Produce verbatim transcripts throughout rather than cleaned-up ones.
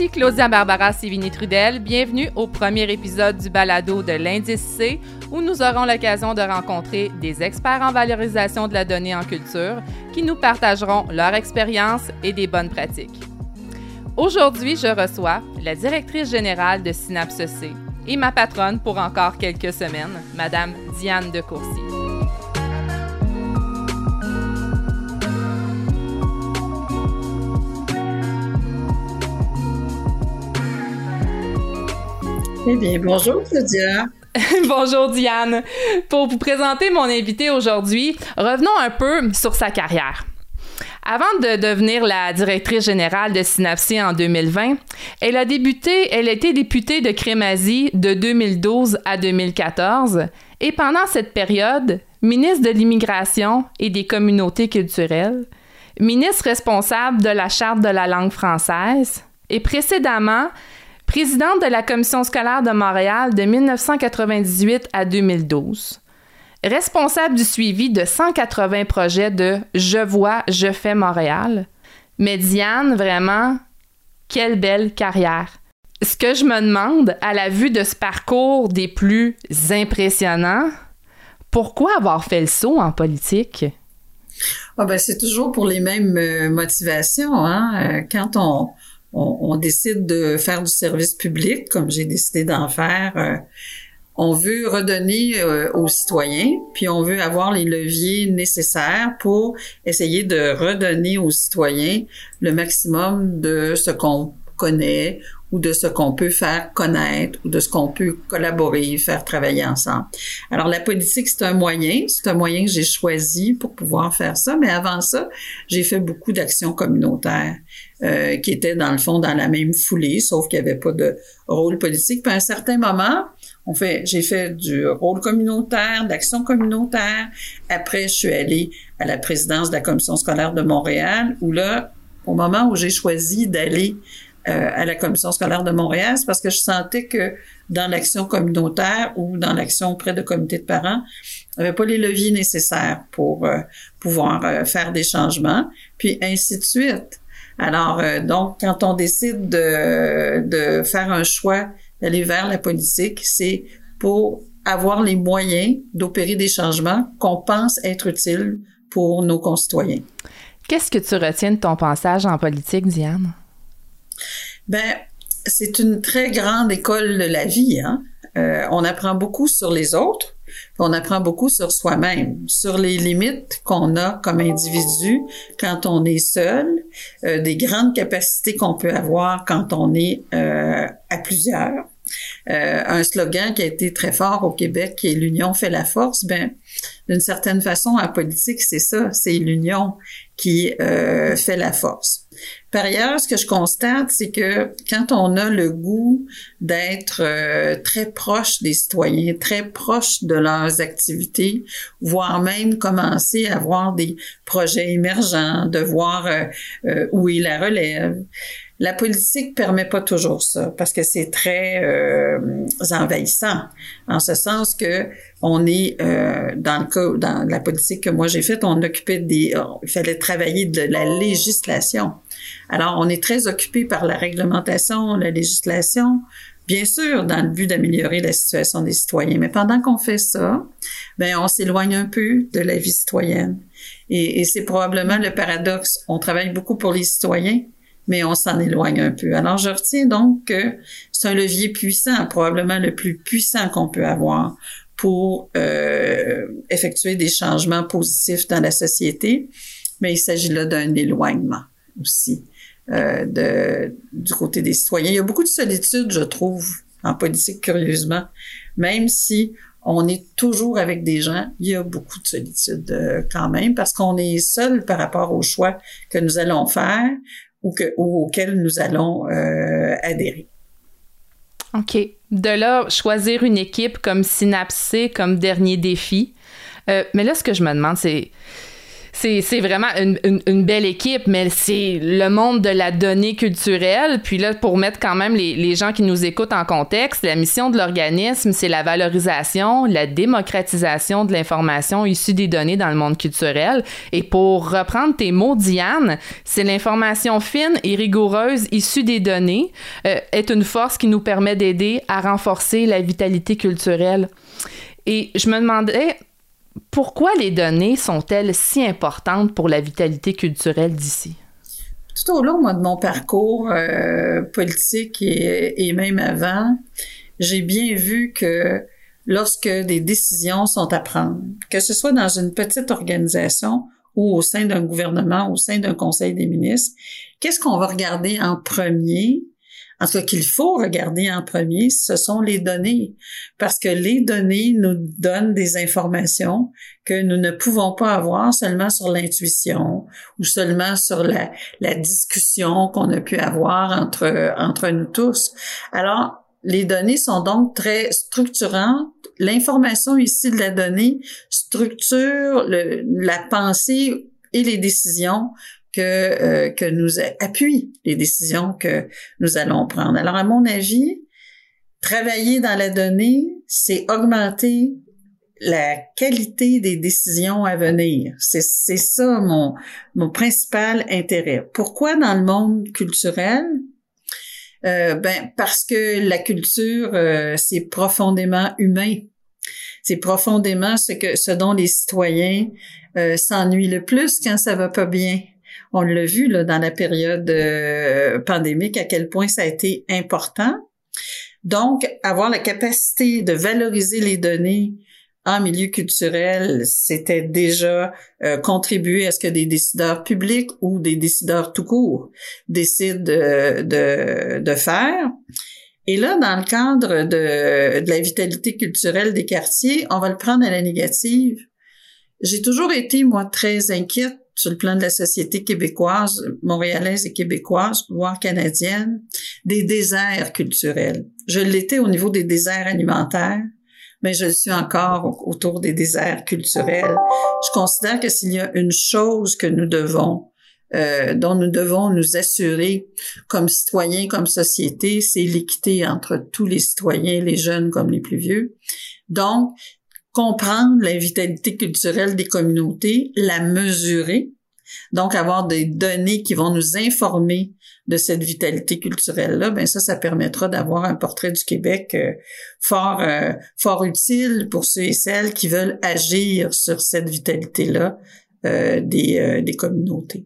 Ici Claudia Barbara Sévigny-Trudel. Bienvenue au premier épisode du balado de l'Indice C, où nous aurons l'occasion de rencontrer des experts en valorisation de la donnée en culture qui nous partageront leur expérience et des bonnes pratiques. Aujourd'hui, je reçois la directrice générale de Synapse C et ma patronne pour encore quelques semaines, Madame Diane de Courcy. Eh bien, bonjour Claudia. Bonjour Diane. Pour vous présenter mon invitée aujourd'hui, revenons un peu sur sa carrière. Avant de devenir la directrice générale de Synapse C en deux mille vingt, elle a débuté, elle a été députée de Crémazie de deux mille douze à deux mille quatorze et pendant cette période, ministre de l'Immigration et des Communautés culturelles, ministre responsable de la Charte de la langue française et précédemment, présidente de la Commission scolaire de Montréal de dix-neuf cent quatre-vingt-dix-huit à deux mille douze. Responsable du suivi de cent quatre-vingts projets de « Je vois, je fais Montréal ». Mais Diane, vraiment, quelle belle carrière. Ce que je me demande, à la vue de ce parcours des plus impressionnants, pourquoi avoir fait le saut en politique? Ah ben, c'est toujours pour les mêmes euh, motivations, hein. Quand on... On, on décide de faire du service public, comme j'ai décidé d'en faire. Euh, on veut redonner euh, aux citoyens, puis on veut avoir les leviers nécessaires pour essayer de redonner aux citoyens le maximum de ce qu'on connaît ou de ce qu'on peut faire connaître ou de ce qu'on peut collaborer, faire travailler ensemble. Alors, la politique, c'est un moyen, c'est un moyen que j'ai choisi pour pouvoir faire ça, mais avant ça, j'ai fait beaucoup d'actions communautaires euh, qui étaient, dans le fond, dans la même foulée, sauf qu'il n'y avait pas de rôle politique. Puis à un certain moment, on fait, j'ai fait du rôle communautaire, d'action communautaire. Après, je suis allée à la présidence de la Commission scolaire de Montréal, où là, au moment où j'ai choisi d'aller Euh, à la Commission scolaire de Montréal, c'est parce que je sentais que dans l'action communautaire ou dans l'action auprès de comités de parents, on n'avait pas les leviers nécessaires pour euh, pouvoir euh, faire des changements, puis ainsi de suite. Alors, euh, donc, quand on décide de, de faire un choix d'aller vers la politique, c'est pour avoir les moyens d'opérer des changements qu'on pense être utiles pour nos concitoyens. Qu'est-ce que tu retiens de ton passage en politique, Diane? Ben, c'est une très grande école de la vie, hein. Euh, on apprend beaucoup sur les autres, on apprend beaucoup sur soi-même, sur les limites qu'on a comme individu quand on est seul, euh, des grandes capacités qu'on peut avoir quand on est euh, à plusieurs. Euh, un slogan qui a été très fort au Québec, qui est « L'union fait la force », ben, d'une certaine façon, en politique, c'est ça, c'est l'union qui euh, fait la force. Par ailleurs, ce que je constate, c'est que quand on a le goût d'être euh, très proche des citoyens, très proche de leurs activités, voire même commencer à voir des projets émergents, de voir euh, euh, où est la relève, la politique permet pas toujours ça parce que c'est très euh, envahissant, en ce sens que on est euh, dans le cas dans la politique que moi j'ai faite, on occupait des, il fallait travailler de la législation. Alors on est très occupé par la réglementation, la législation, bien sûr dans le but d'améliorer la situation des citoyens. Mais pendant qu'on fait ça, ben on s'éloigne un peu de la vie citoyenne. Et, et c'est probablement le paradoxe. On travaille beaucoup pour les citoyens, mais on s'en éloigne un peu. Alors, je retiens donc que c'est un levier puissant, probablement le plus puissant qu'on peut avoir pour euh, effectuer des changements positifs dans la société, mais il s'agit là d'un éloignement aussi euh, de, du côté des citoyens. Il y a beaucoup de solitude, je trouve, en politique, curieusement, même si on est toujours avec des gens, il y a beaucoup de solitude euh, quand même, parce qu'on est seul par rapport aux choix que nous allons faire, ou, que, ou auxquels nous allons euh, adhérer. OK. De là, choisir une équipe comme Synapse C comme dernier défi. Euh, mais là, ce que je me demande, c'est c'est, c'est vraiment une, une, une belle équipe, mais c'est le monde de la donnée culturelle. Puis là, pour mettre quand même les, les gens qui nous écoutent en contexte, la mission de l'organisme, c'est la valorisation, la démocratisation de l'information issue des données dans le monde culturel. Et pour reprendre tes mots, Diane, c'est l'information fine et rigoureuse issue des données euh, est une force qui nous permet d'aider à renforcer la vitalité culturelle. Et je me demandais, pourquoi les données sont-elles si importantes pour la vitalité culturelle d'ici? Tout au long, moi, de mon parcours euh, politique et, et même avant, j'ai bien vu que lorsque des décisions sont à prendre, que ce soit dans une petite organisation ou au sein d'un gouvernement, au sein d'un conseil des ministres, qu'est-ce qu'on va regarder en premier? En tout cas, qu'il faut regarder en premier, ce sont les données. Parce que les données nous donnent des informations que nous ne pouvons pas avoir seulement sur l'intuition ou seulement sur la, la discussion qu'on a pu avoir entre, entre nous tous. Alors, les données sont donc très structurantes. L'information ici de la donnée structure le, la pensée et les décisions que euh, que nous appuie les décisions que nous allons prendre. Alors, à mon avis, travailler dans la donnée, c'est augmenter la qualité des décisions à venir. C'est c'est ça mon mon principal intérêt. Pourquoi dans le monde culturel? Euh, ben parce que la culture, euh, c'est profondément humain. C'est profondément ce que ce dont les citoyens euh, s'ennuient le plus quand ça va pas bien. On l'a vu là dans la période euh, pandémique à quel point ça a été important. Donc, avoir la capacité de valoriser les données en milieu culturel, c'était déjà euh, contribuer à ce que des décideurs publics ou des décideurs tout court décident de, de, de faire. Et là, dans le cadre de, de la vitalité culturelle des quartiers, on va le prendre à la négative. J'ai toujours été, moi, très inquiète sur le plan de la société québécoise, montréalaise et québécoise, voire canadienne, des déserts culturels. Je l'étais au niveau des déserts alimentaires, mais je le suis encore autour des déserts culturels. Je considère que s'il y a une chose que nous devons, euh, dont nous devons nous assurer comme citoyens, comme société, c'est l'équité entre tous les citoyens, les jeunes comme les plus vieux. Donc, comprendre la vitalité culturelle des communautés, la mesurer, donc avoir des données qui vont nous informer de cette vitalité culturelle-là, ben ça, ça permettra d'avoir un portrait du Québec euh, fort, euh, fort utile pour ceux et celles qui veulent agir sur cette vitalité-là euh, des, euh, des communautés.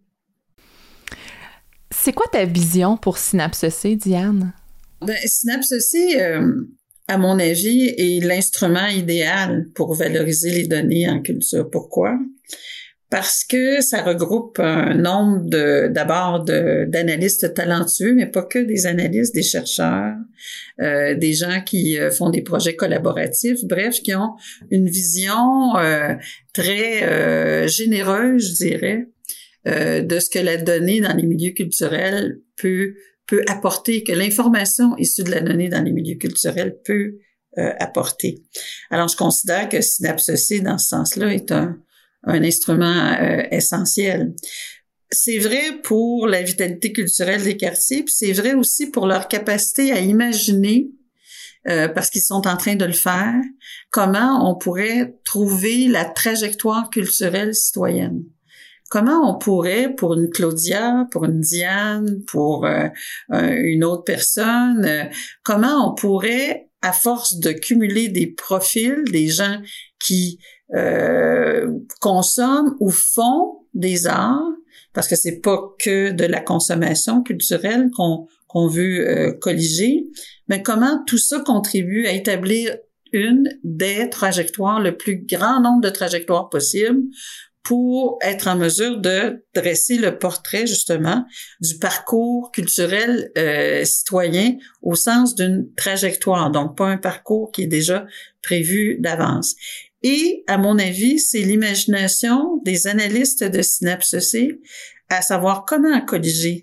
C'est quoi ta vision pour Synapse C, Diane? Ben, Synapse C, euh, à mon avis, est l'instrument idéal pour valoriser les données en culture. Pourquoi? Parce que ça regroupe un nombre de, d'abord de, d'analystes talentueux, mais pas que des analystes, des chercheurs, euh, des gens qui euh, font des projets collaboratifs, bref, qui ont une vision euh, très euh, généreuse, je dirais, euh, de ce que la donnée dans les milieux culturels peut peut apporter, que l'information issue de la donnée dans les milieux culturels peut euh, apporter. Alors, je considère que Synapse C, dans ce sens-là, est un, un instrument euh, essentiel. C'est vrai pour la vitalité culturelle des quartiers, puis c'est vrai aussi pour leur capacité à imaginer, euh, parce qu'ils sont en train de le faire, comment on pourrait trouver la trajectoire culturelle citoyenne. Comment on pourrait, pour une Claudia, pour une Diane, pour euh, une autre personne, euh, comment on pourrait, à force de cumuler des profils, des gens qui euh, consomment ou font des arts, parce que c'est pas que de la consommation culturelle qu'on qu'on veut euh, colliger, mais comment tout ça contribue à établir une des trajectoires, le plus grand nombre de trajectoires possibles, pour être en mesure de dresser le portrait, justement, du parcours culturel euh, citoyen au sens d'une trajectoire, donc pas un parcours qui est déjà prévu d'avance. Et, à mon avis, c'est l'imagination des analystes de Synapse C à savoir comment colliger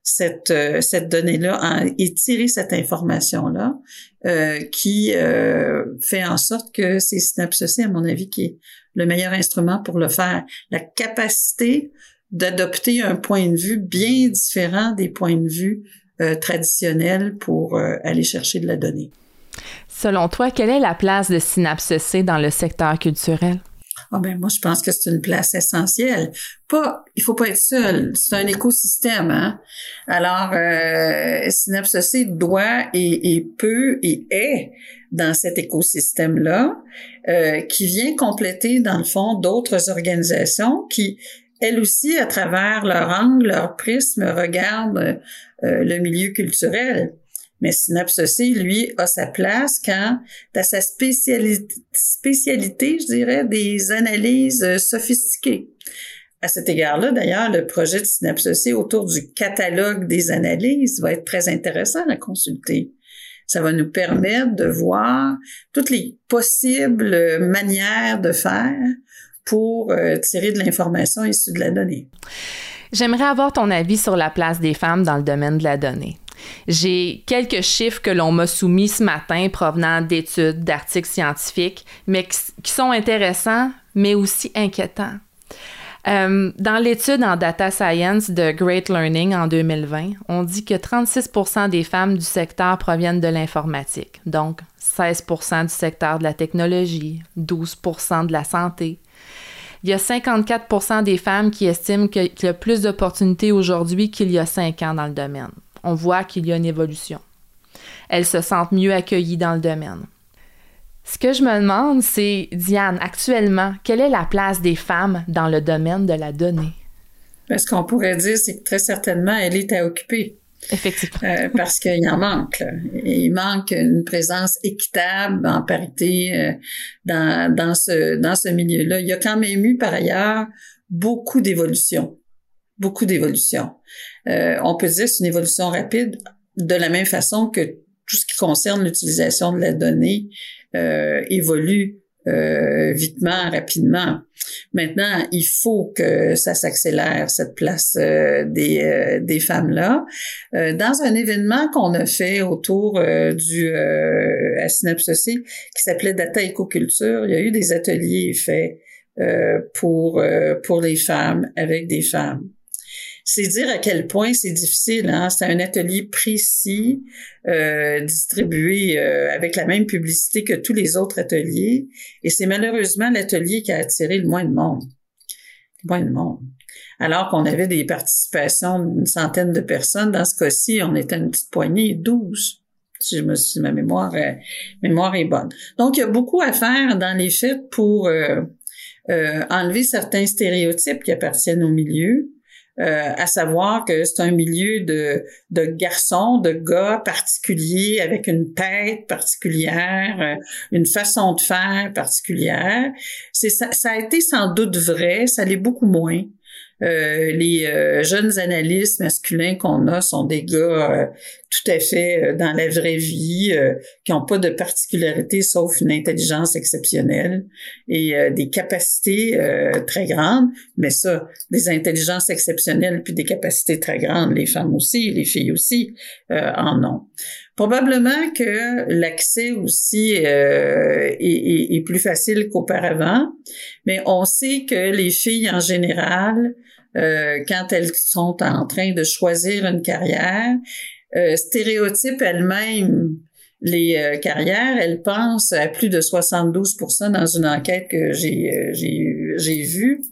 cette euh, cette donnée-là en, et tirer cette information-là euh, qui euh, fait en sorte que c'est SynapseC, à mon avis, qui est le meilleur instrument pour le faire. La capacité d'adopter un point de vue bien différent des points de vue euh, traditionnels pour euh, aller chercher de la donnée. Selon toi, quelle est la place de SynapseC dans le secteur culturel? Ah ben moi je pense que c'est une place essentielle. Pas, il faut pas être seul. C'est un écosystème, hein. Alors euh, SynapseC doit et, et peut et est dans cet écosystème-là, euh, qui vient compléter dans le fond d'autres organisations qui, elles aussi, à travers leur angle, leur prisme, regardent euh, le milieu culturel. Mais SynapseC, lui, a sa place quand, dans sa spécialité, spécialité, je dirais, des analyses sophistiquées. À cet égard-là, d'ailleurs, le projet de SynapseC autour du catalogue des analyses va être très intéressant à consulter. Ça va nous permettre de voir toutes les possibles manières de faire pour euh, tirer de l'information issue de la donnée. J'aimerais avoir ton avis sur la place des femmes dans le domaine de la donnée. J'ai quelques chiffres que l'on m'a soumis ce matin provenant d'études, d'articles scientifiques, mais qui sont intéressants, mais aussi inquiétants. Euh, dans l'étude en Data Science de Great Learning en deux mille vingt, on dit que trente-six pour cent des femmes du secteur proviennent de l'informatique, donc seize pour cent du secteur de la technologie, douze pour cent de la santé. Il y a cinquante-quatre pour cent des femmes qui estiment que, qu'il y a plus d'opportunités aujourd'hui qu'il y a cinq ans dans le domaine. On voit qu'il y a une évolution. Elles se sentent mieux accueillies dans le domaine. Ce que je me demande, c'est, Diane, actuellement, quelle est la place des femmes dans le domaine de la donnée? Ben, ce qu'on pourrait dire, c'est que très certainement, elle est à occuper. Effectivement. Euh, parce qu'il en manque. Là. Il manque une présence équitable, en parité, euh, dans, dans ce, dans ce milieu-là. Il y a quand même eu, par ailleurs, beaucoup d'évolutions. Beaucoup d'évolutions. Euh, on peut dire que c'est une évolution rapide, de la même façon que tout ce qui concerne l'utilisation de la donnée euh, évolue euh, vitement, rapidement. Maintenant, il faut que ça s'accélère, cette place euh, des, euh, des femmes-là. Euh, dans un événement qu'on a fait autour euh, du euh, à SynapseC, qui s'appelait Data Écoculture, il y a eu des ateliers faits euh, pour, euh, pour les femmes, avec des femmes. C'est dire à quel point c'est difficile, hein. C'est un atelier précis, euh, distribué euh, avec la même publicité que tous les autres ateliers, et c'est malheureusement l'atelier qui a attiré le moins de monde. Le moins de monde. Alors qu'on avait des participations d'une centaine de personnes, dans ce cas-ci, on était une petite poignée, douze. Si je me si ma mémoire, euh, mémoire est bonne. Donc, il y a beaucoup à faire dans les faits pour euh, euh, enlever certains stéréotypes qui appartiennent au milieu. Euh, à savoir que c'est un milieu de, de garçons, de gars particuliers avec une tête particulière, euh, une façon de faire particulière. C'est, ça, ça a été sans doute vrai, ça l'est beaucoup moins. Euh, les euh, jeunes analystes masculins qu'on a sont des gars euh, tout à fait euh, dans la vraie vie, euh, qui n'ont pas de particularité sauf une intelligence exceptionnelle et euh, des capacités euh, très grandes. Mais ça, des intelligences exceptionnelles puis des capacités très grandes, les femmes aussi, les filles aussi euh, en ont. Probablement que l'accès aussi euh, est, est, est plus facile qu'auparavant, mais on sait que les filles en général, euh, quand elles sont en train de choisir une carrière, euh, stéréotypent elles-mêmes les euh, carrières, elles pensent à plus de soixante-douze pour cent dans une enquête que j'ai euh, j'ai j'ai vue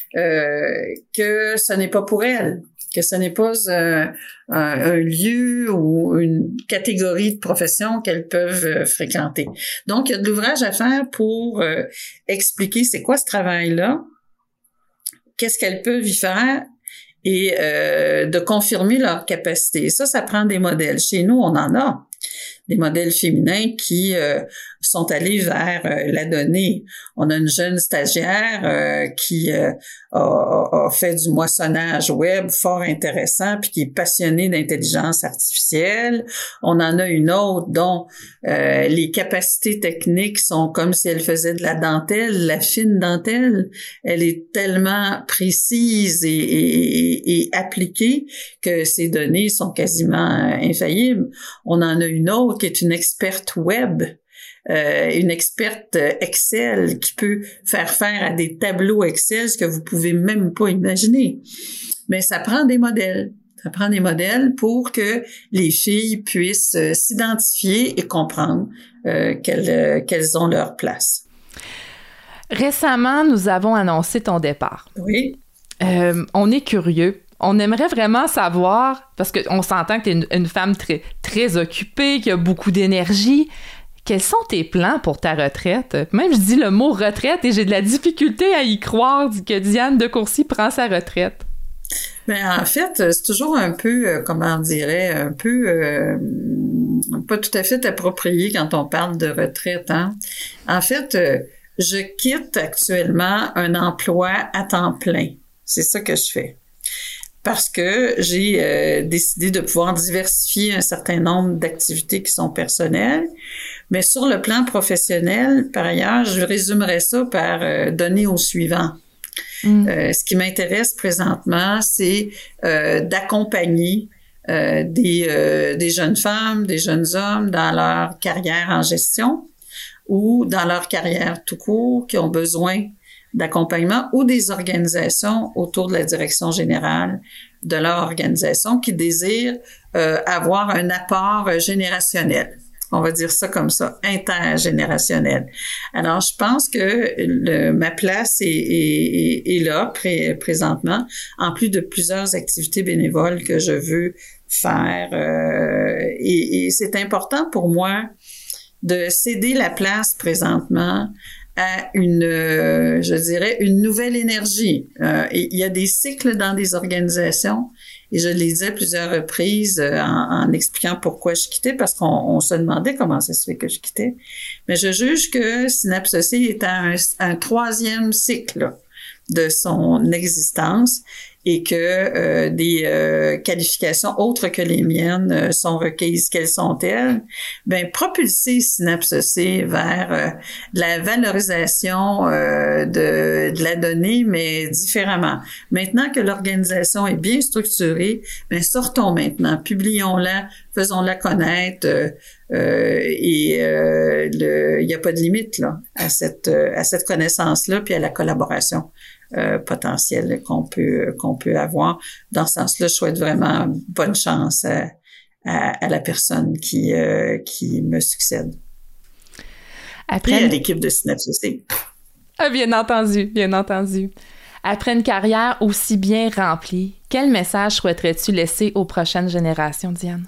euh, que ce n'est pas pour elles, que ce n'est pas euh, un, un lieu ou une catégorie de profession qu'elles peuvent euh, fréquenter. Donc, il y a de l'ouvrage à faire pour euh, expliquer c'est quoi ce travail-là, qu'est-ce qu'elles peuvent y faire et euh, de confirmer leur capacité. Ça, ça prend des modèles. Chez nous, on en a. des modèles féminins qui euh, sont allés vers euh, la donnée. On a une jeune stagiaire euh, qui euh, a, a fait du moissonnage web fort intéressant puis qui est passionnée d'intelligence artificielle. On en a une autre dont euh, les capacités techniques sont comme si elle faisait de la dentelle, la fine dentelle. Elle est tellement précise et, et, et appliquée que ses données sont quasiment infaillibles. On en a une autre qui est une experte web, euh, une experte Excel qui peut faire faire à des tableaux Excel ce que vous pouvez même pas imaginer. Mais ça prend des modèles. Ça prend des modèles pour que les filles puissent euh, s'identifier et comprendre euh, qu'elles, euh, qu'elles ont leur place. Récemment, nous avons annoncé ton départ. Oui. Euh, on est curieux. On aimerait vraiment savoir, parce qu'on s'entend que tu es une, une femme très, très occupée, qui a beaucoup d'énergie. Quels sont tes plans pour ta retraite? Même je dis le mot retraite et j'ai de la difficulté à y croire que Diane de Courcy prend sa retraite. Ben en fait, c'est toujours un peu, euh, comment on dirait, un peu euh, pas tout à fait approprié quand on parle de retraite. Hein? En fait, euh, je quitte actuellement un emploi à temps plein. C'est ça que je fais. Parce que j'ai euh, décidé de pouvoir diversifier un certain nombre d'activités qui sont personnelles. Mais sur le plan professionnel, par ailleurs, je résumerais ça par euh, donner au suivant. Mm. Euh, ce qui m'intéresse présentement, c'est euh, d'accompagner euh, des, euh, des jeunes femmes, des jeunes hommes dans leur carrière en gestion ou dans leur carrière tout court qui ont besoin d'accompagnement ou des organisations autour de la direction générale de leur organisation qui désirent euh, avoir un apport générationnel. On va dire ça comme ça, intergénérationnel. Alors, je pense que le, ma place est, est, est là pré, présentement, en plus de plusieurs activités bénévoles que je veux faire. Euh, et, et c'est important pour moi de céder la place présentement à une, euh, je dirais, une nouvelle énergie. Euh, et il y a des cycles dans des organisations, et je l'ai dit à plusieurs reprises euh, en, en expliquant pourquoi je quittais, parce qu'on on se demandait comment ça se fait que je quittais. Mais je juge que Synapsosci est à un, un troisième cycle de son existence et que euh, des euh, qualifications autres que les miennes euh, sont requises. Quelles sont-elles? Ben, propulser Synapsosci vers euh, la valorisation euh, de, de la donnée, mais différemment. Maintenant que l'organisation est bien structurée, ben, sortons maintenant, publions-la, faisons-la connaître euh, euh, et euh, il n'y a pas de limite là à cette, à cette connaissance-là puis à la collaboration Euh, potentiel qu'on peut qu'on peut avoir. Dans ce sens-là, je souhaite vraiment bonne chance à, à, à la personne qui euh, qui me succède. Après, et à l'équipe de Synapsosci. Ah, bien entendu, bien entendu. Après une carrière aussi bien remplie, quel message souhaiterais-tu laisser aux prochaines générations, Diane?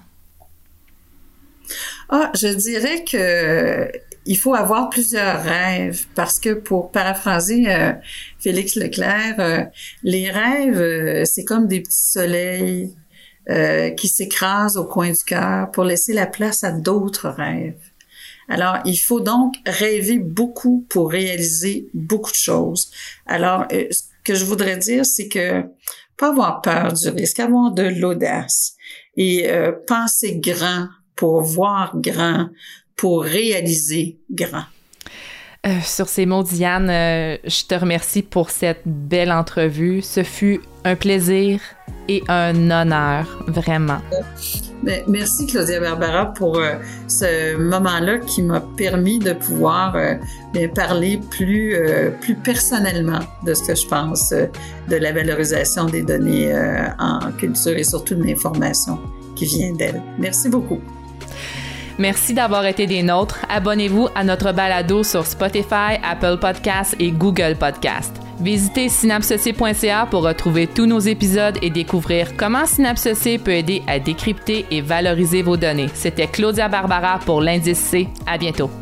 Ah, je dirais que il faut avoir plusieurs rêves parce que, pour paraphraser euh, Félix Leclerc, euh, les rêves, euh, c'est comme des petits soleils euh, qui s'écrasent au coin du cœur pour laisser la place à d'autres rêves. Alors, il faut donc rêver beaucoup pour réaliser beaucoup de choses. Alors, euh, ce que je voudrais dire, c'est que pas avoir peur du risque, avoir de l'audace et euh, penser grand pour voir grand, pour réaliser grand. Euh, sur ces mots, Diane, euh, je te remercie pour cette belle entrevue. Ce fut un plaisir et un honneur, vraiment. Ben, merci Claudia Barbara pour euh, ce moment-là qui m'a permis de pouvoir euh, bien, parler plus, euh, plus personnellement de ce que je pense euh, de la valorisation des données euh, en culture et surtout de l'information qui vient d'elle. Merci beaucoup. Merci d'avoir été des nôtres. Abonnez-vous à notre balado sur Spotify, Apple Podcasts et Google Podcasts. Visitez synapsosci point c a pour retrouver tous nos épisodes et découvrir comment Synapsosci peut aider à décrypter et valoriser vos données. C'était Claudia Barbara pour l'Indice C. À bientôt.